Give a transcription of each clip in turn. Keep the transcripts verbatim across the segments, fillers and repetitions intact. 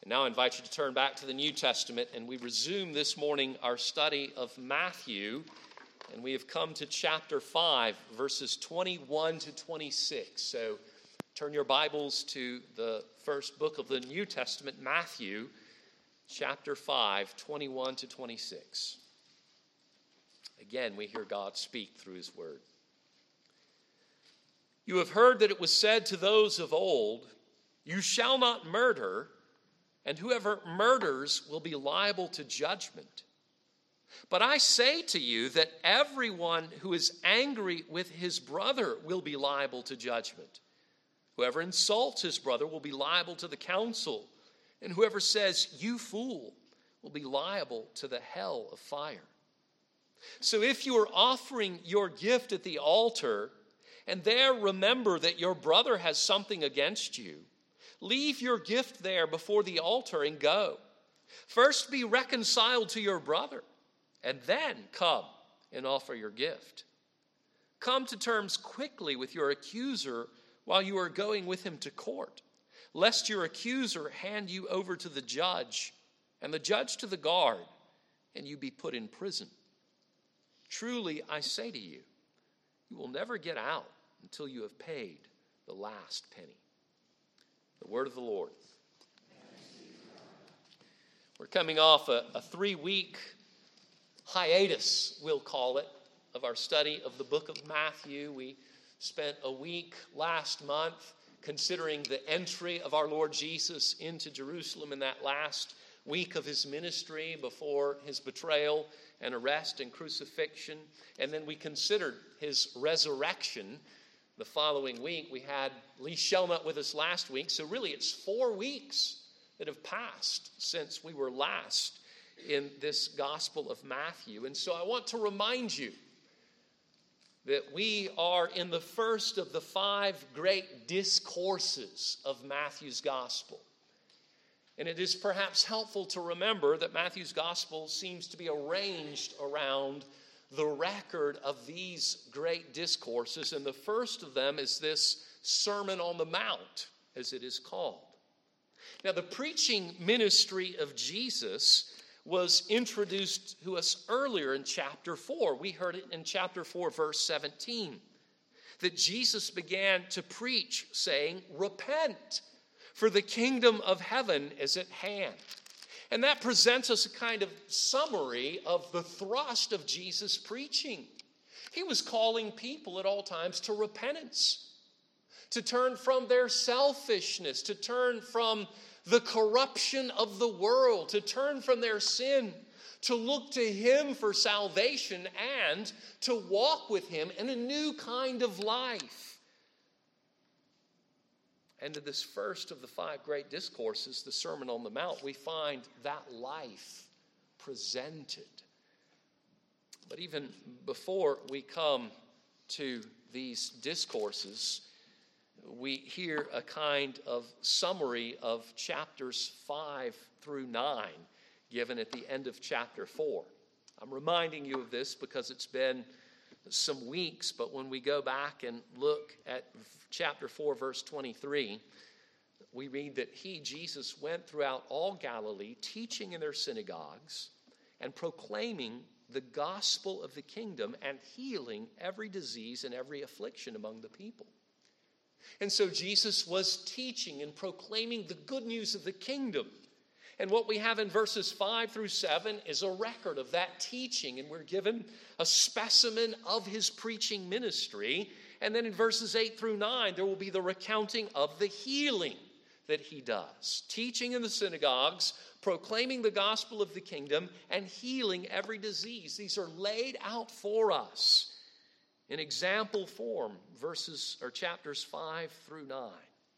Now I invite you to turn back to the New Testament, and we resume this morning our study of Matthew, and we have come to chapter five, verses twenty-one to twenty-six. So turn your Bibles to the first book of the New Testament, Matthew, chapter five, twenty-one to twenty-six. Again, we hear God speak through his word. You have heard that it was said to those of old, "You shall not murder, and whoever murders will be liable to judgment. But I say to you that everyone who is angry with his brother will be liable to judgment. Whoever insults his brother will be liable to the council, and whoever says, 'You fool,' will be liable to the hell of fire. So if you are offering your gift at the altar, and there remember that your brother has something against you, leave your gift there before the altar and go. First be reconciled to your brother, and then come and offer your gift. Come to terms quickly with your accuser while you are going with him to court, lest your accuser hand you over to the judge, and the judge to the guard, and you be put in prison. Truly, I say to you, you will never get out until you have paid the last penny." The word of the Lord. We're coming off a, a three-week hiatus, we'll call it, of our study of the book of Matthew. We spent a week last month considering the entry of our Lord Jesus into Jerusalem in that last week of his ministry before his betrayal and arrest and crucifixion. And then we considered his resurrection the following week. We had Lee Shelnut with us last week. So really it's four weeks that have passed since we were last in this Gospel of Matthew. And so I want to remind you that we are in the first of the five great discourses of Matthew's Gospel. And it is perhaps helpful to remember that Matthew's Gospel seems to be arranged around the record of these great discourses. And the first of them is this Sermon on the Mount, as it is called. Now, the preaching ministry of Jesus was introduced to us earlier in chapter four. We heard it in chapter four, verse seventeen, that Jesus began to preach, saying, "Repent, for the kingdom of heaven is at hand." And that presents us a kind of summary of the thrust of Jesus' preaching. He was calling people at all times to repentance, to turn from their selfishness, to turn from the corruption of the world, to turn from their sin, to look to him for salvation, and to walk with him in a new kind of life. And in this first of the five great discourses, the Sermon on the Mount, we find that life presented. But even before we come to these discourses, we hear a kind of summary of chapters five through nine given at the end of chapter four. I'm reminding you of this because it's been some weeks, but when we go back and look at chapter four, verse twenty-three, we read that he, Jesus, went throughout all Galilee, teaching in their synagogues and proclaiming the gospel of the kingdom and healing every disease and every affliction among the people. And so Jesus was teaching and proclaiming the good news of the kingdom. And what we have in verses five through seven is a record of that teaching, and we're given a specimen of his preaching ministry. And then in verses eight through nine, there will be the recounting of the healing that he does. Teaching in the synagogues, proclaiming the gospel of the kingdom, and healing every disease. These are laid out for us in example form, verses or chapters five through nine.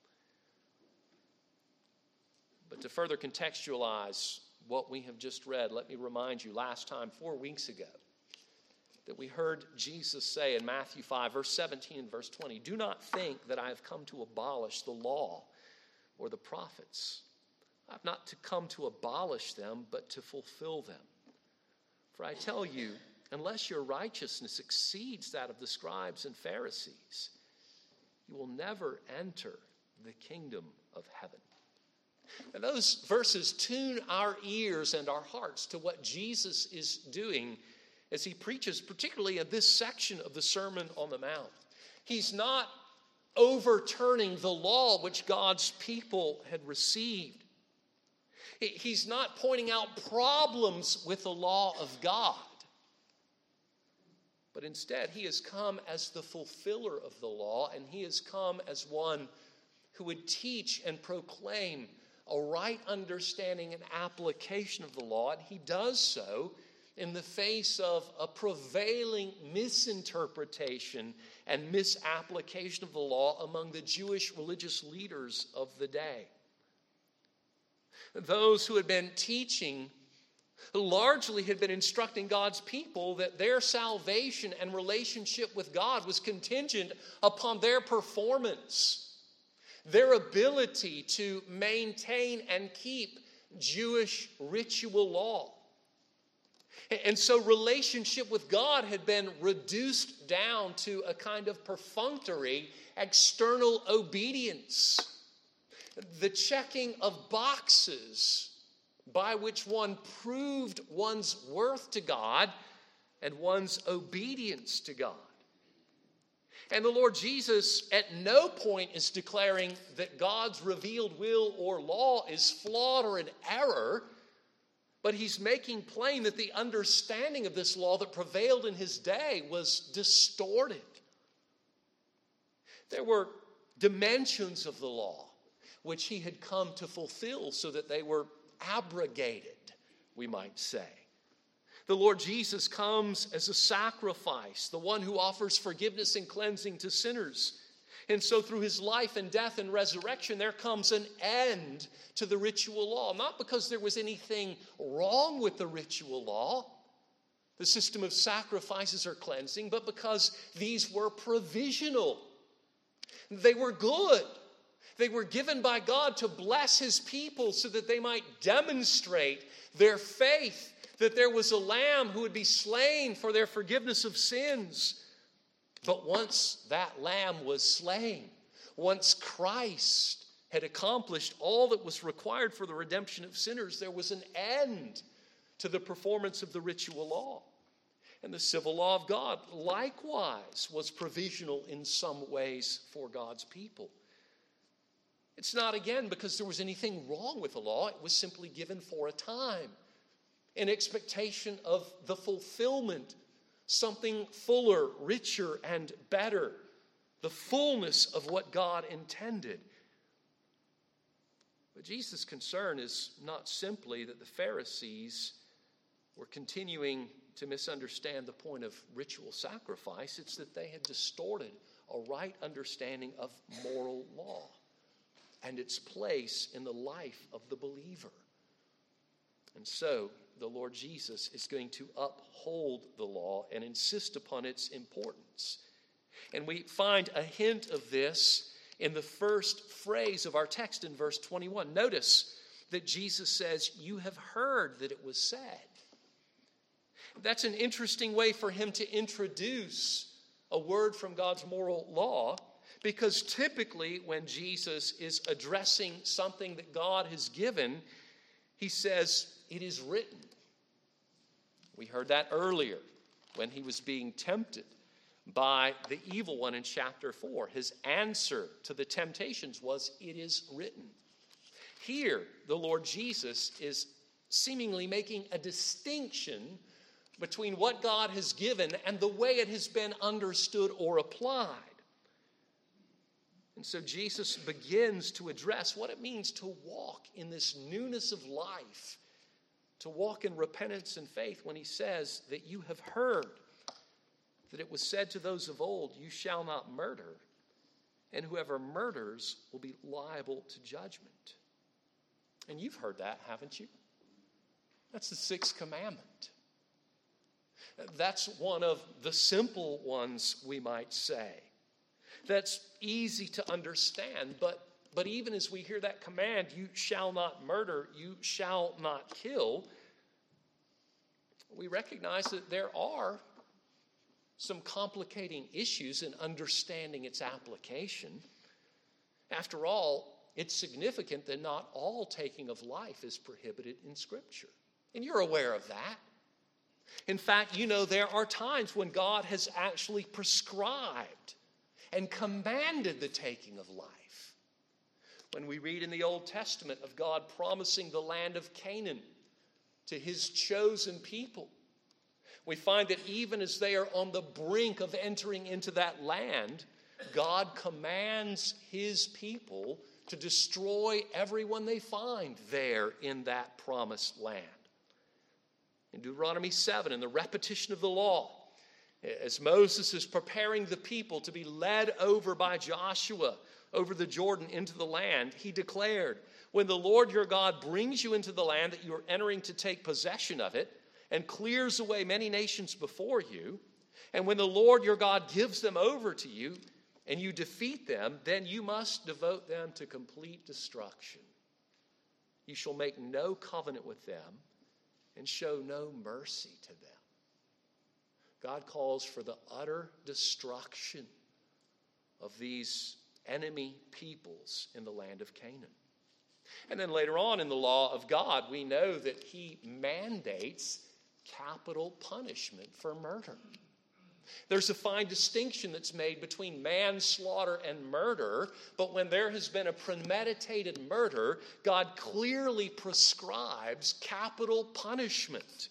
But to further contextualize what we have just read, let me remind you last time, four weeks ago, that we heard Jesus say in Matthew five, verse seventeen and verse twenty, "Do not think that I have come to abolish the law or the prophets. I have not to come to abolish them, but to fulfill them. For I tell you, unless your righteousness exceeds that of the scribes and Pharisees, you will never enter the kingdom of heaven." And those verses tune our ears and our hearts to what Jesus is doing as he preaches, particularly in this section of the Sermon on the Mount. He's not overturning the law which God's people had received. He's not pointing out problems with the law of God. But instead, he has come as the fulfiller of the law, and he has come as one who would teach and proclaim a right understanding and application of the law. And he does so in the face of a prevailing misinterpretation and misapplication of the law among the Jewish religious leaders of the day. Those who had been teaching largely had been instructing God's people that their salvation and relationship with God was contingent upon their performance, their ability to maintain and keep Jewish ritual law. And so relationship with God had been reduced down to a kind of perfunctory external obedience, the checking of boxes by which one proved one's worth to God and one's obedience to God. And the Lord Jesus at no point is declaring that God's revealed will or law is flawed or in error, but he's making plain that the understanding of this law that prevailed in his day was distorted. There were dimensions of the law which he had come to fulfill so that they were abrogated, we might say. The Lord Jesus comes as a sacrifice, the one who offers forgiveness and cleansing to sinners. And so through his life and death and resurrection, there comes an end to the ritual law. Not because there was anything wrong with the ritual law, the system of sacrifices or cleansing, but because these were provisional. They were good. They were given by God to bless his people so that they might demonstrate their faith that there was a lamb who would be slain for their forgiveness of sins. But once that lamb was slain, once Christ had accomplished all that was required for the redemption of sinners, there was an end to the performance of the ritual law. And the civil law of God likewise was provisional in some ways for God's people. It's not, again, because there was anything wrong with the law. It was simply given for a time, in expectation of the fulfillment, something fuller, richer, and better, the fullness of what God intended. But Jesus' concern is not simply that the Pharisees were continuing to misunderstand the point of ritual sacrifice. It's that they had distorted a right understanding of moral law and its place in the life of the believer. And so the Lord Jesus is going to uphold the law and insist upon its importance. And we find a hint of this in the first phrase of our text in verse twenty-one. Notice that Jesus says, "You have heard that it was said." That's an interesting way for him to introduce a word from God's moral law, because typically when Jesus is addressing something that God has given, he says, "It is written." We heard that earlier when he was being tempted by the evil one in chapter four. His answer to the temptations was, "It is written." Here, the Lord Jesus is seemingly making a distinction between what God has given and the way it has been understood or applied. And so Jesus begins to address what it means to walk in this newness of life, to walk in repentance and faith, when he says that you have heard that it was said to those of old, "You shall not murder, and whoever murders will be liable to judgment." And you've heard that, haven't you? That's the sixth commandment. That's one of the simple ones, we might say. That's easy to understand, but, but even as we hear that command, "You shall not murder, you shall not kill," we recognize that there are some complicating issues in understanding its application. After all, it's significant that not all taking of life is prohibited in Scripture. And you're aware of that. In fact, you know there are times when God has actually prescribed and commanded the taking of life. When we read in the Old Testament of God promising the land of Canaan to his chosen people, we find that even as they are on the brink of entering into that land, God commands his people to destroy everyone they find there in that promised land. In Deuteronomy seven, in the repetition of the law, as Moses is preparing the people to be led over by Joshua over the Jordan into the land, he declared, when the Lord your God brings you into the land that you are entering to take possession of it, and clears away many nations before you, and when the Lord your God gives them over to you, and you defeat them, then you must devote them to complete destruction. You shall make no covenant with them, and show no mercy to them. God calls for the utter destruction of these enemy peoples in the land of Canaan. And then later on in the law of God, we know that he mandates capital punishment for murder. There's a fine distinction that's made between manslaughter and murder, but when there has been a premeditated murder, God clearly prescribes capital punishment.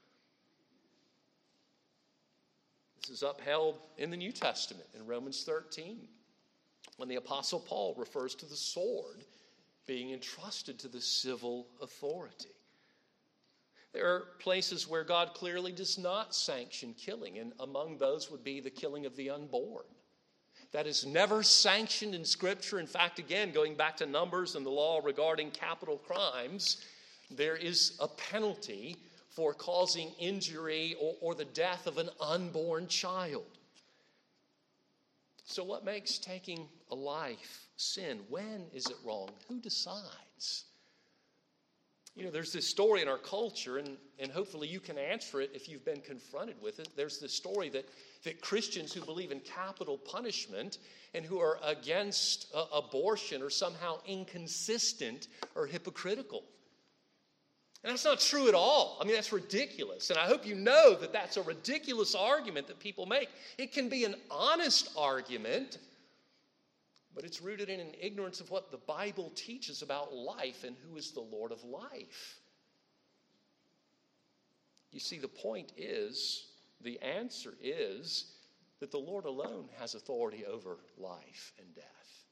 This is upheld in the New Testament in Romans thirteen, when the Apostle Paul refers to the sword being entrusted to the civil authority. There are places where God clearly does not sanction killing, and among those would be the killing of the unborn. That is never sanctioned in Scripture. In fact, again, going back to Numbers and the law regarding capital crimes, there is a penalty for causing injury or, or the death of an unborn child. So what makes taking a life sin? When is it wrong? Who decides? You know, there's this story in our culture, and, and hopefully you can answer it if you've been confronted with it. There's this story that, that Christians who believe in capital punishment and who are against uh, abortion are somehow inconsistent or hypocritical. And that's not true at all. I mean, that's ridiculous. And I hope you know that that's a ridiculous argument that people make. It can be an honest argument, but it's rooted in an ignorance of what the Bible teaches about life and who is the Lord of life. You see, the point is, the answer is that the Lord alone has authority over life and death.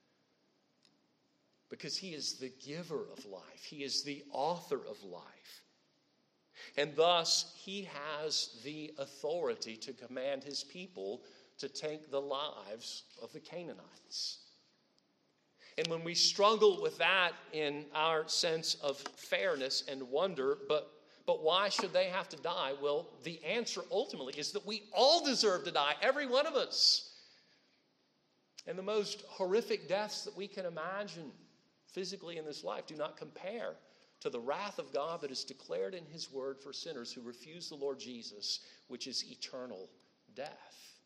Because he is the giver of life. He is the author of life. And thus, he has the authority to command his people to take the lives of the Canaanites. And when we struggle with that in our sense of fairness and wonder, but, but why should they have to die? Well, the answer ultimately is that we all deserve to die, every one of us. And the most horrific deaths that we can imagine physically in this life do not compare to the wrath of God that is declared in his word for sinners who refuse the Lord Jesus, which is eternal death.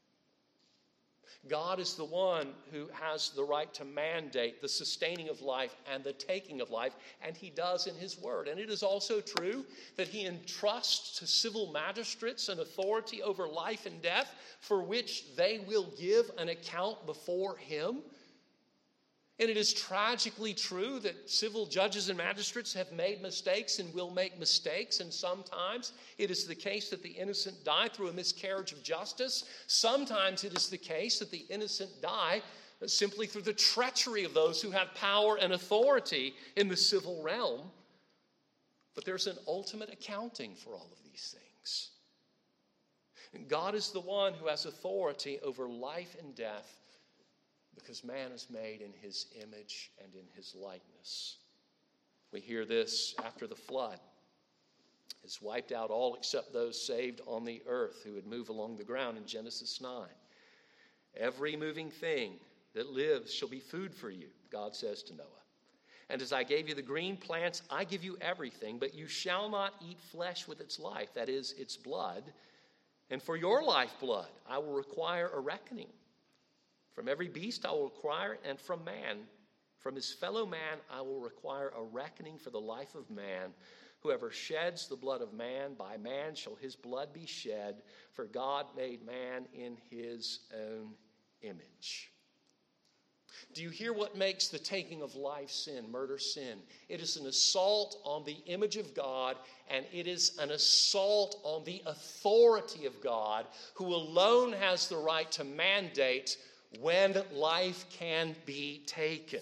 God is the one who has the right to mandate the sustaining of life and the taking of life, and he does in his word. And it is also true that he entrusts to civil magistrates an authority over life and death for which they will give an account before him. And it is tragically true that civil judges and magistrates have made mistakes and will make mistakes. And sometimes it is the case that the innocent die through a miscarriage of justice. Sometimes it is the case that the innocent die simply through the treachery of those who have power and authority in the civil realm. But there's an ultimate accounting for all of these things. And God is the one who has authority over life and death, because man is made in his image and in his likeness. We hear this after the flood has wiped out all except those saved on the earth who would move along the ground in Genesis nine. Every moving thing that lives shall be food for you, God says to Noah. And as I gave you the green plants, I give you everything, but you shall not eat flesh with its life, that is, its blood. And for your lifeblood I will require a reckoning. From every beast I will require, and from man From his fellow man I will require a reckoning for the life of man. Whoever sheds the blood of man, by man shall his blood be shed, for God made man in his own image. Do you hear what makes the taking of life sin, murder sin? It is an assault on the image of God, and it is an assault on the authority of God, who alone has the right to mandate when life can be taken.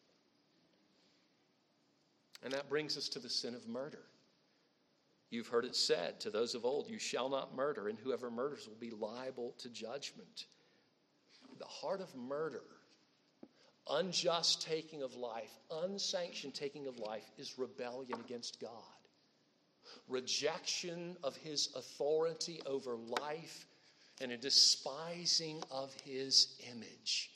And that brings us to the sin of murder. You've heard it said to those of old, you shall not murder, and whoever murders will be liable to judgment. The heart of murder, unjust taking of life, unsanctioned taking of life, is rebellion against God. Rejection of his authority over life and a despising of his image.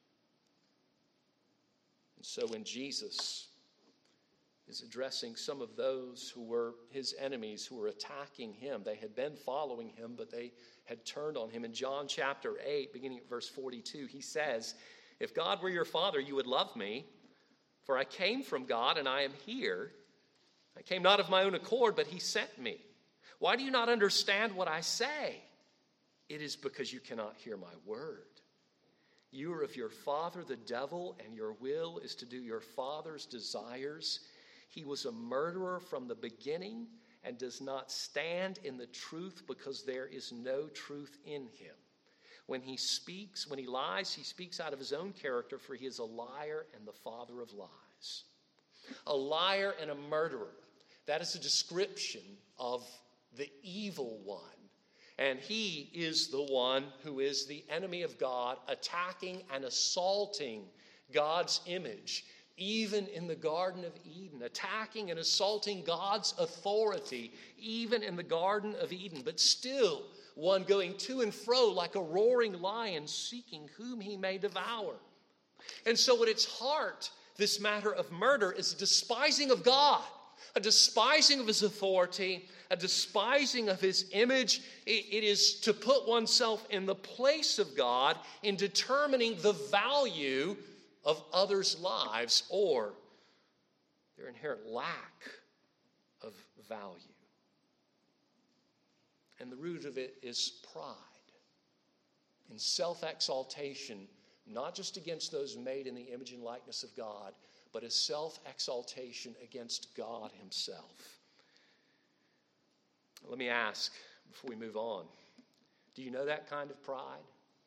And so when Jesus is addressing some of those who were his enemies, who were attacking him, they had been following him, but they had turned on him. In John chapter eight, beginning at verse forty-two, he says, if God were your father, you would love me, for I came from God and I am here. I came not of my own accord, but he sent me. Why do you not understand what I say? It is because you cannot hear my word. You are of your father, the devil, and your will is to do your father's desires. He was a murderer from the beginning and does not stand in the truth because there is no truth in him. When he speaks, when he lies, he speaks out of his own character, for he is a liar and the father of lies. A liar and a murderer. That is a description of the evil one. And he is the one who is the enemy of God, attacking and assaulting God's image, even in the Garden of Eden, attacking and assaulting God's authority, even in the Garden of Eden, but still one going to and fro like a roaring lion, seeking whom he may devour. And so at its heart, this matter of murder is a despising of God, a despising of his authority, a despising of his image. It is to put oneself in the place of God in determining the value of others' lives or their inherent lack of value. And the root of it is pride and self-exaltation, not just against those made in the image and likeness of God, but a self-exaltation against God himself. Let me ask before we move on, do you know that kind of pride?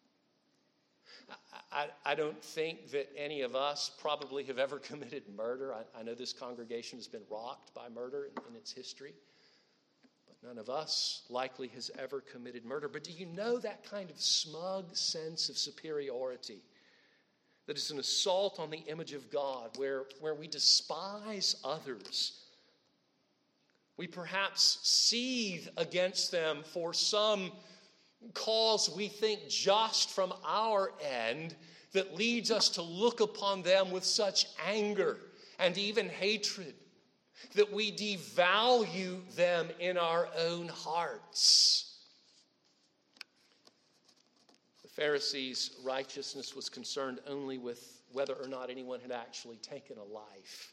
I, I, I don't think that any of us probably have ever committed murder. I, I know this congregation has been rocked by murder in, in its history. But none of us likely has ever committed murder. But do you know that kind of smug sense of superiority that is an assault on the image of God, where, where we despise others? We perhaps seethe against them for some cause we think just from our end that leads us to look upon them with such anger and even hatred that we devalue them in our own hearts. The Pharisees' righteousness was concerned only with whether or not anyone had actually taken a life.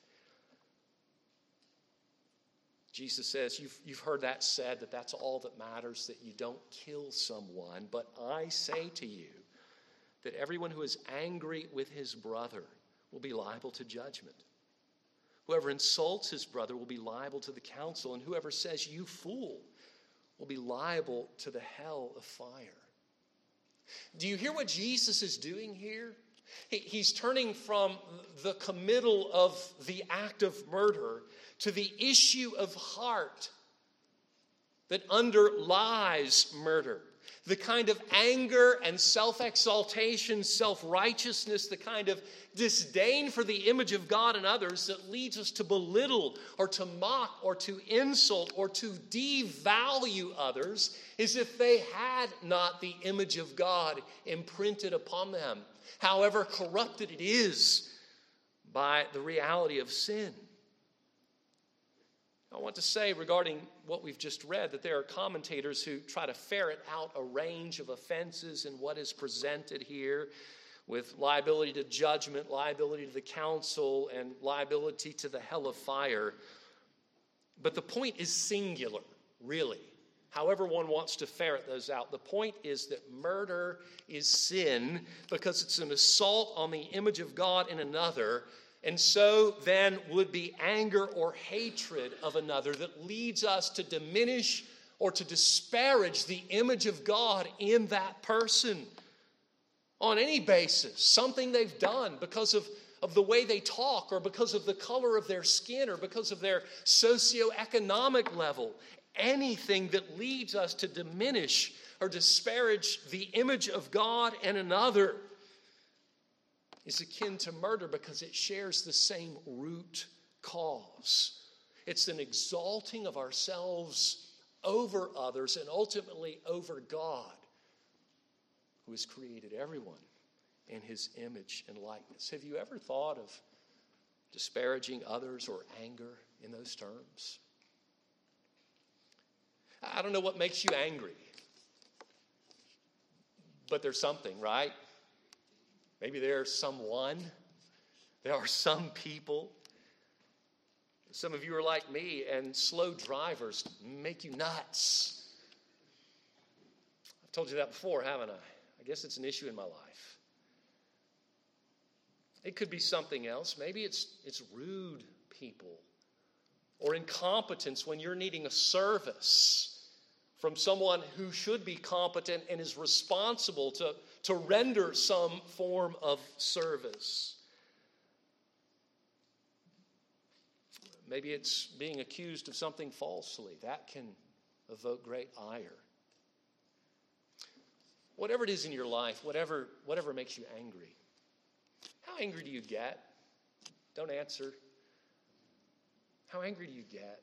Jesus says, you've, you've heard that said, that that's all that matters, that you don't kill someone. But I say to you that everyone who is angry with his brother will be liable to judgment. Whoever insults his brother will be liable to the council, and whoever says, you fool, will be liable to the hell of fire. Do you hear what Jesus is doing here? He, he's turning from the committal of the act of murder to the issue of heart that underlies murder. The kind of anger and self-exaltation, self-righteousness, the kind of disdain for the image of God and others that leads us to belittle or to mock or to insult or to devalue others as if they had not the image of God imprinted upon them, however corrupted it is by the reality of sin. I want to say regarding what we've just read that there are commentators who try to ferret out a range of offenses in what is presented here. with liability to judgment, liability to the council, and liability to the hell of fire. But the point is singular, really. However one wants to ferret those out. The point is that murder is sin because it's an assault on the image of God in another, and so then would be anger or hatred of another that leads us to diminish or to disparage the image of God in that person on any basis. Something they've done because of, of the way they talk, or because of the color of their skin, or because of their socioeconomic level. Anything that leads us to diminish or disparage the image of God in another is akin to murder because it shares the same root cause. It's an exalting of ourselves over others and ultimately over God, who has created everyone in his image and likeness. Have you ever thought of disparaging others or anger in those terms? I don't know what makes you angry, but there's something, right? Maybe there's someone, there are some people. Some of you are like me, and slow drivers make you nuts. I've told you that before, haven't I? I guess it's an issue in my life. It could be something else. Maybe it's it's rude people, or incompetence when you're needing a service from someone who should be competent and is responsible to, to render some form of service. Maybe it's being accused of something falsely. That can evoke great ire. Whatever it is in your life, whatever, whatever makes you angry. How angry do you get? Don't answer. How angry do you get?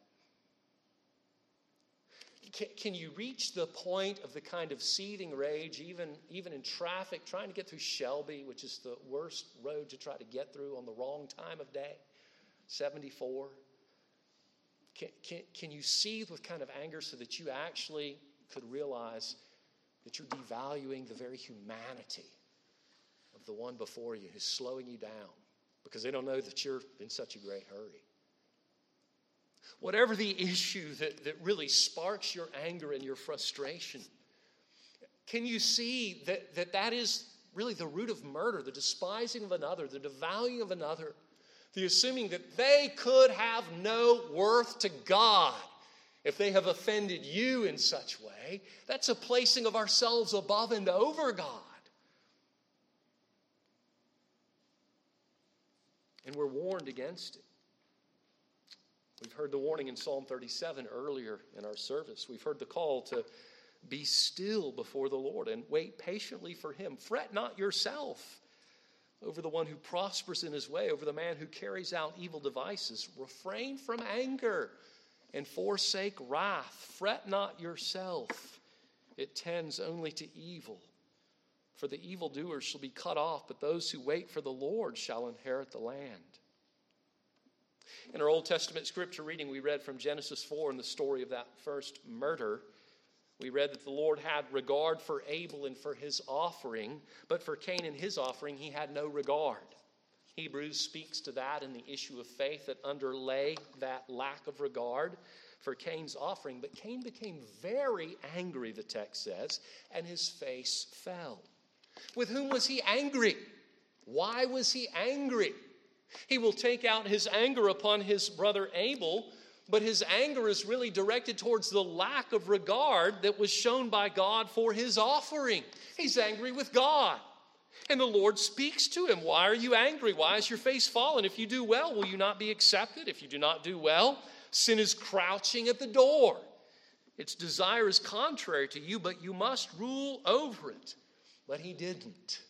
Can, can you reach the point of the kind of seething rage, even, even in traffic, trying to get through Shelby, which is the worst road to try to get through on the wrong time of day, seventy-four? Can, can, can you seethe with kind of anger so that you actually could realize that you're devaluing the very humanity of the one before you who's slowing you down because they don't know that you're in such a great hurry? Whatever the issue that, that really sparks your anger and your frustration, can you see that, that that is really the root of murder, the despising of another, the devaluing of another, the assuming that they could have no worth to God if they have offended you in such way? That's a placing of ourselves above and over God. And we're warned against it. We've heard the warning in Psalm thirty-seven earlier in our service. We've heard the call to be still before the Lord and wait patiently for him. Fret not yourself over the one who prospers in his way, over the man who carries out evil devices. Refrain from anger and forsake wrath. Fret not yourself. It tends only to evil. For the evildoers shall be cut off, but those who wait for the Lord shall inherit the land. In our Old Testament scripture reading, we read from Genesis four in the story of that first murder. We read that the Lord had regard for Abel and for his offering, but for Cain and his offering, he had no regard. Hebrews speaks to that in the issue of faith that underlay that lack of regard for Cain's offering. But Cain became very angry, the text says, and his face fell. With whom was he angry? Why was he angry? He will take out his anger upon his brother Abel, but his anger is really directed towards the lack of regard that was shown by God for his offering. He's angry with God. And the Lord speaks to him. Why are you angry? Why is your face fallen? If you do well, will you not be accepted? If you do not do well, sin is crouching at the door. Its desire is contrary to you, but you must rule over it. But he didn't.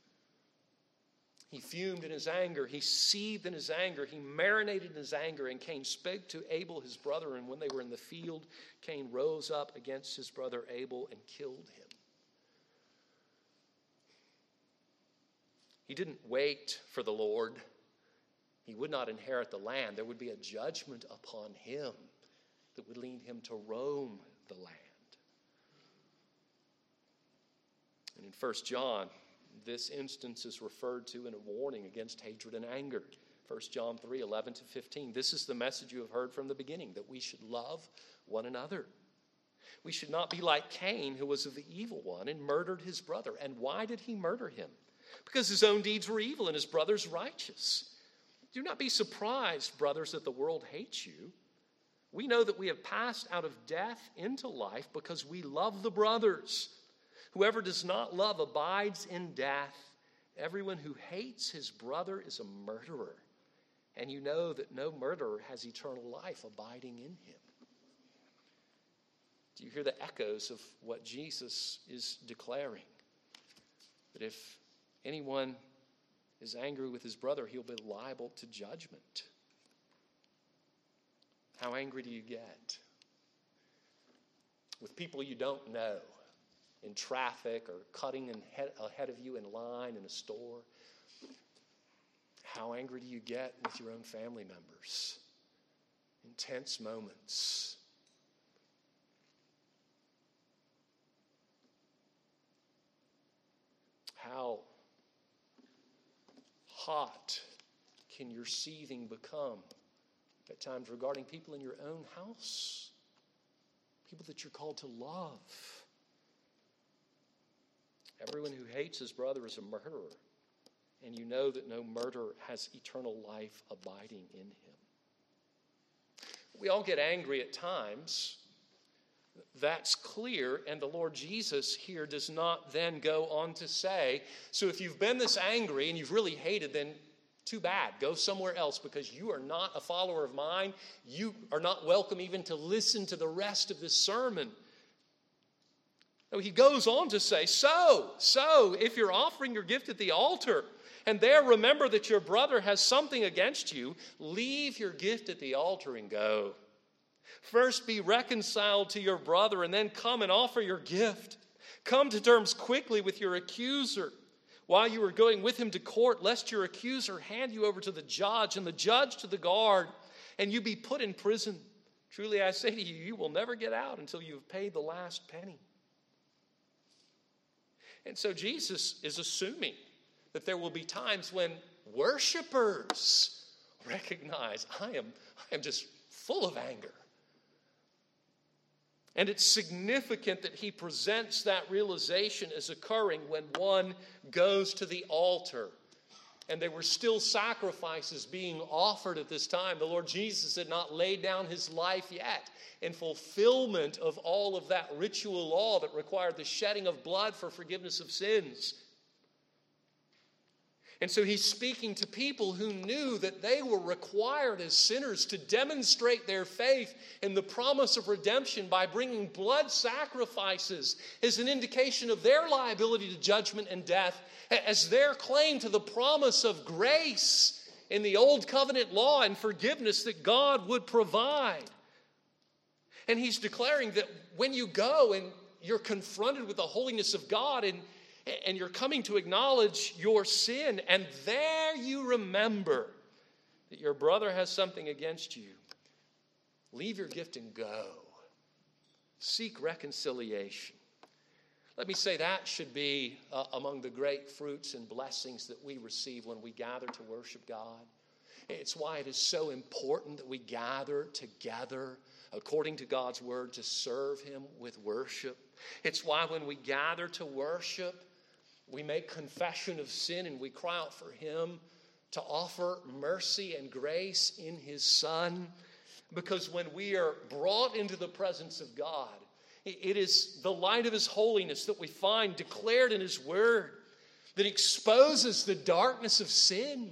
He fumed in his anger. He seethed in his anger. He marinated in his anger. And Cain spake to Abel, his brother. And when they were in the field, Cain rose up against his brother Abel and killed him. He didn't wait for the Lord. He would not inherit the land. There would be a judgment upon him that would lead him to roam the land. And in First John, This instance is referred to in a warning against hatred and anger. First John three, eleven to fifteen. This is the message you have heard from the beginning, that we should love one another. We should not be like Cain, who was of the evil one and murdered his brother. And why did he murder him? Because his own deeds were evil and his brother's righteous. Do not be surprised, brothers, that the world hates you. We know that we have passed out of death into life because we love the brothers. Whoever does not love abides in death. Everyone who hates his brother is a murderer. And you know that no murderer has eternal life abiding in him. Do you hear the echoes of what Jesus is declaring? That if anyone is angry with his brother, he'll be liable to judgment. How angry do you get? With people you don't know, in traffic or cutting in head, ahead of you in line in a store? How angry do you get with your own family members? Intense moments. How hot can your seething become at times regarding people in your own house? People that you're called to love. Everyone who hates his brother is a murderer, and you know that no murderer has eternal life abiding in him. We all get angry at times. That's clear, and the Lord Jesus here does not then go on to say, so if you've been this angry and you've really hated, then too bad. Go somewhere else because you are not a follower of mine. You are not welcome even to listen to the rest of this sermon. No, he goes on to say, so, so, if you're offering your gift at the altar and there remember that your brother has something against you, leave your gift at the altar and go. First be reconciled to your brother and then come and offer your gift. Come to terms quickly with your accuser while you are going with him to court, lest your accuser hand you over to the judge and the judge to the guard, and you be put in prison. Truly I say to you, you will never get out until you have paid the last penny. And so Jesus is assuming that there will be times when worshipers recognize, I am, I am just full of anger. And it's significant that he presents that realization as occurring when one goes to the altar. And there were still sacrifices being offered at this time. The Lord Jesus had not laid down his life yet in fulfillment of all of that ritual law that required the shedding of blood for forgiveness of sins. And so he's speaking to people who knew that they were required as sinners to demonstrate their faith in the promise of redemption by bringing blood sacrifices as an indication of their liability to judgment and death, as their claim to the promise of grace in the old covenant law and forgiveness that God would provide. And he's declaring that when you go and you're confronted with the holiness of God and And you're coming to acknowledge your sin, and there you remember that your brother has something against you. Leave your gift and go. Seek reconciliation. Let me say that should be uh, among the great fruits and blessings that we receive when we gather to worship God. It's why it is so important that we gather together according to God's word to serve him with worship. It's why when we gather to worship, we make confession of sin and we cry out for him to offer mercy and grace in his Son. Because when we are brought into the presence of God, it is the light of his holiness that we find declared in his word that exposes the darkness of sin.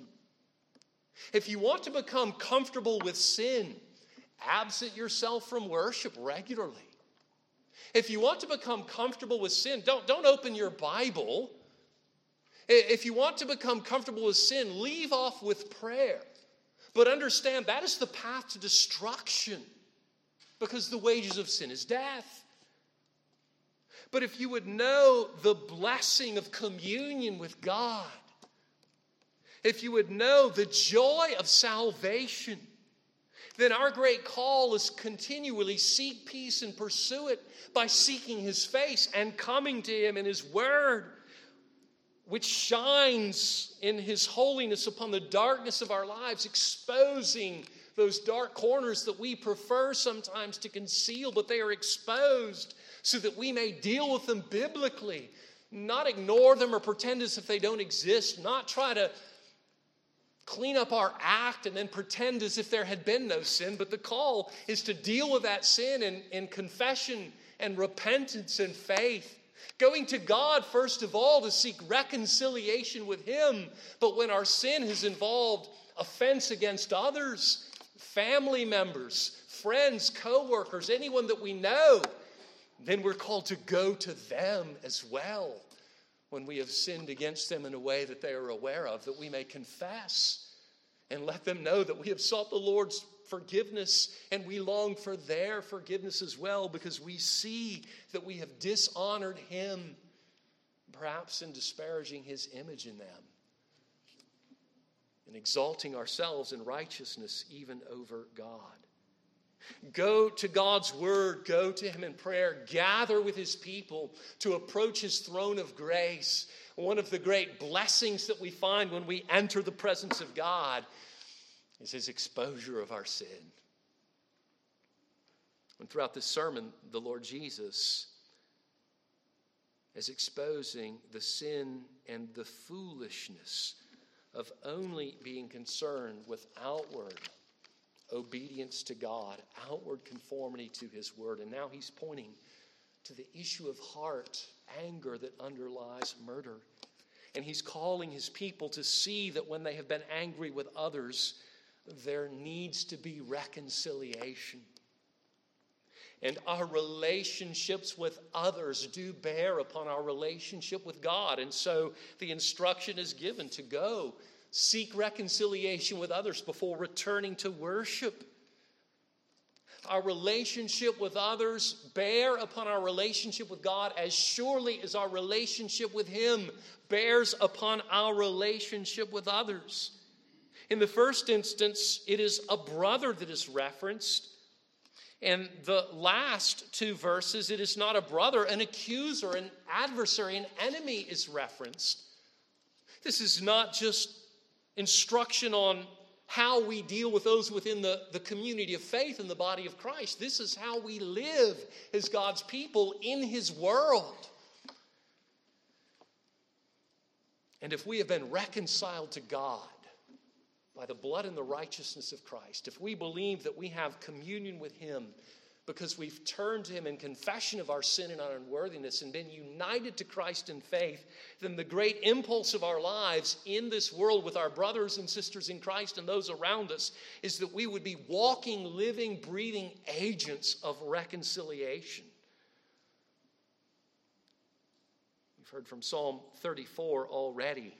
If you want to become comfortable with sin, absent yourself from worship regularly. If you want to become comfortable with sin, don't, don't open your Bible. If you want to become comfortable with sin, leave off with prayer. But understand that is the path to destruction, because the wages of sin is death. But if you would know the blessing of communion with God, if you would know the joy of salvation, then our great call is continually seek peace and pursue it by seeking his face and coming to him in his word. which shines in his holiness upon the darkness of our lives, exposing those dark corners that we prefer sometimes to conceal, but they are exposed so that we may deal with them biblically, not ignore them or pretend as if they don't exist, not try to clean up our act and then pretend as if there had been no sin. But the call is to deal with that sin in, in confession and repentance and faith. Going to God, first of all, to seek reconciliation with him. But when our sin has involved offense against others, family members, friends, co-workers, anyone that we know, then we're called to go to them as well when we have sinned against them in a way that they are aware of, that we may confess and let them know that we have sought the Lord's forgiveness and we long for their forgiveness as well, because we see that we have dishonored him, perhaps in disparaging his image in them, and exalting ourselves in righteousness even over God. Go to God's word, go to him in prayer, gather with his people to approach his throne of grace. One of the great blessings that we find when we enter the presence of God is his exposure of our sin. And throughout this sermon, the Lord Jesus is exposing the sin and the foolishness of only being concerned with outward obedience to God, outward conformity to his word. And now he's pointing to the issue of heart, anger that underlies murder. And he's calling his people to see that when they have been angry with others, there needs to be reconciliation. And our relationships with others do bear upon our relationship with God. And so the instruction is given to go seek reconciliation with others before returning to worship. Our relationship with others bear upon our relationship with God as surely as our relationship with him bears upon our relationship with others. In the first instance, it is a brother that is referenced. And the last two verses, it is not a brother, an accuser, an adversary, an enemy is referenced. This is not just instruction on how we deal with those within the, the community of faith in the body of Christ. This is how we live as God's people in his world. And if we have been reconciled to God by the blood and the righteousness of Christ, if we believe that we have communion with him because we've turned to him in confession of our sin and our unworthiness and been united to Christ in faith, then the great impulse of our lives in this world with our brothers and sisters in Christ and those around us is that we would be walking, living, breathing agents of reconciliation. We've heard from Psalm thirty-four already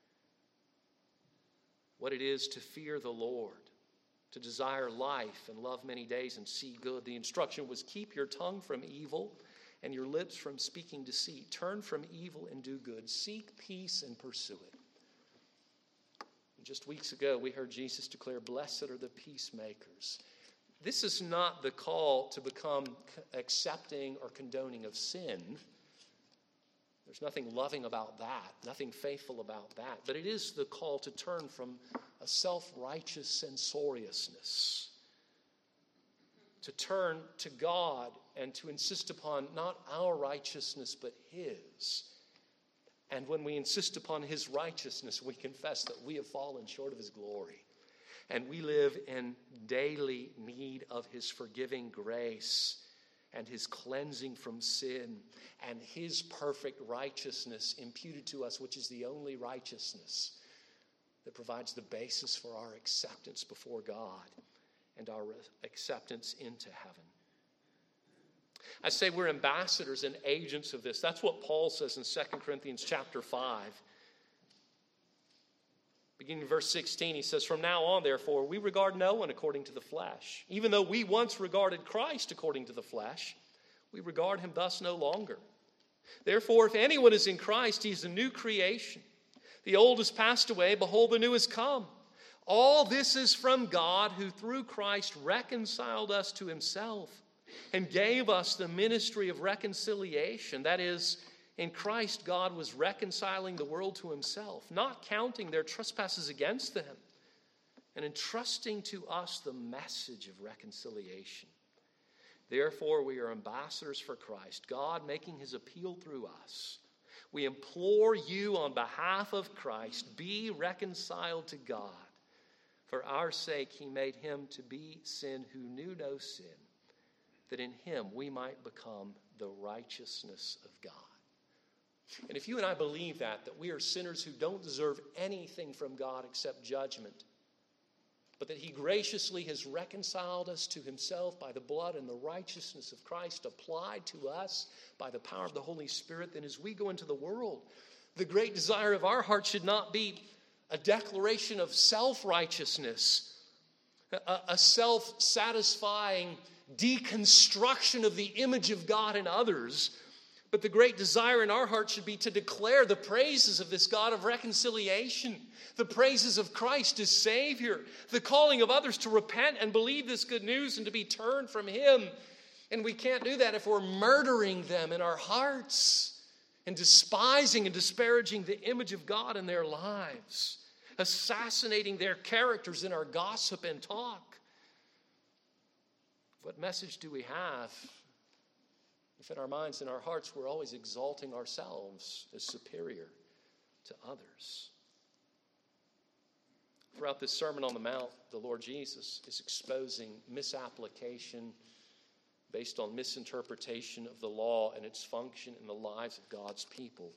what it is to fear the Lord, to desire life and love many days and see good. The instruction was keep your tongue from evil and your lips from speaking deceit. Turn from evil and do good. Seek peace and pursue it. And just weeks ago, we heard Jesus declare, blessed are the peacemakers. This is not the call to become accepting or condoning of sin. There's nothing loving about that, nothing faithful about that. But it is the call to turn from a self-righteous censoriousness, to turn to God and to insist upon not our righteousness but his. And when we insist upon his righteousness, we confess that we have fallen short of his glory. And we live in daily need of his forgiving grace and his cleansing from sin and his perfect righteousness imputed to us, which is the only righteousness that provides the basis for our acceptance before God and our acceptance into heaven. I say we're ambassadors and agents of this. That's what Paul says in Second Corinthians chapter five. Beginning in verse sixteen, he says, from now on, therefore, we regard no one according to the flesh. Even though we once regarded Christ according to the flesh, we regard him thus no longer. Therefore, if anyone is in Christ, he is a new creation. The old has passed away, behold, the new has come. All this is from God, who through Christ reconciled us to himself and gave us the ministry of reconciliation. That is, In Christ, God was reconciling the world to himself, not counting their trespasses against them, and entrusting to us the message of reconciliation. Therefore, we are ambassadors for Christ, God making his appeal through us. We implore you on behalf of Christ, be reconciled to God. For our sake, he made him to be sin who knew no sin, that in him we might become the righteousness of God. And if you and I believe that, that we are sinners who don't deserve anything from God except judgment, but that he graciously has reconciled us to himself by the blood and the righteousness of Christ applied to us by the power of the Holy Spirit, then as we go into the world, the great desire of our heart should not be a declaration of self-righteousness, a, a self-satisfying deconstruction of the image of God in others, but the great desire in our heart should be to declare the praises of this God of reconciliation, the praises of Christ as Savior, the calling of others to repent and believe this good news and to be turned from him. And we can't do that if we're murdering them in our hearts and despising and disparaging the image of God in their lives, assassinating their characters in our gossip and talk. What message do we have if in our minds and our hearts we're always exalting ourselves as superior to others? Throughout this Sermon on the Mount, the Lord Jesus is exposing misapplication based on misinterpretation of the law and its function in the lives of God's people.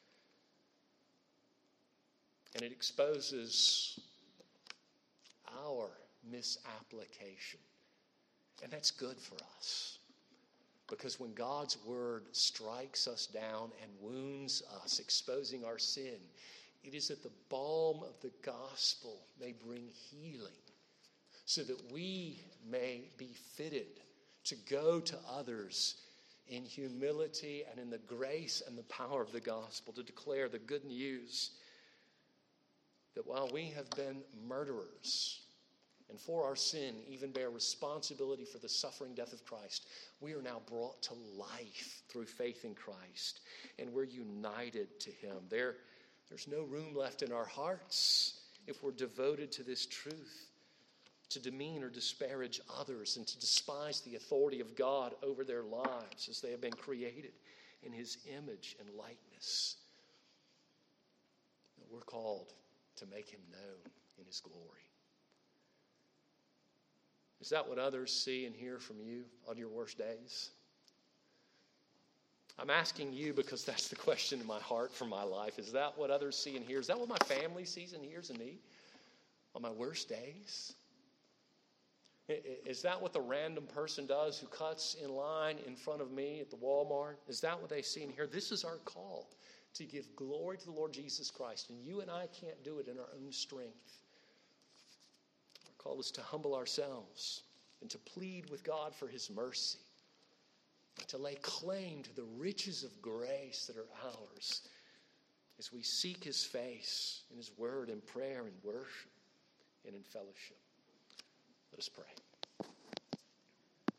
And it exposes our misapplication. And that's good for us. Because when God's word strikes us down and wounds us, exposing our sin, it is that the balm of the gospel may bring healing, so that we may be fitted to go to others in humility and in the grace and the power of the gospel, to declare the good news that while we have been murderers, and for our sin even bear responsibility for the suffering death of Christ, we are now brought to life through faith in Christ, and we're united to him. There, there's no room left in our hearts if we're devoted to this truth, to demean or disparage others and to despise the authority of God over their lives as they have been created in his image and likeness. We're called to make him known in his glory. Is that what others see and hear from you on your worst days? I'm asking you because that's the question in my heart for my life. Is that what others see and hear? Is that what my family sees and hears in me on my worst days? Is that what the random person does who cuts in line in front of me at the Walmart? Is that what they see and hear? This is our call, to give glory to the Lord Jesus Christ. And you and I can't do it in our own strength. Our call is to humble ourselves and to plead with God for his mercy, and to lay claim to the riches of grace that are ours as we seek his face in his word, in prayer, in worship, and in fellowship. Let us pray.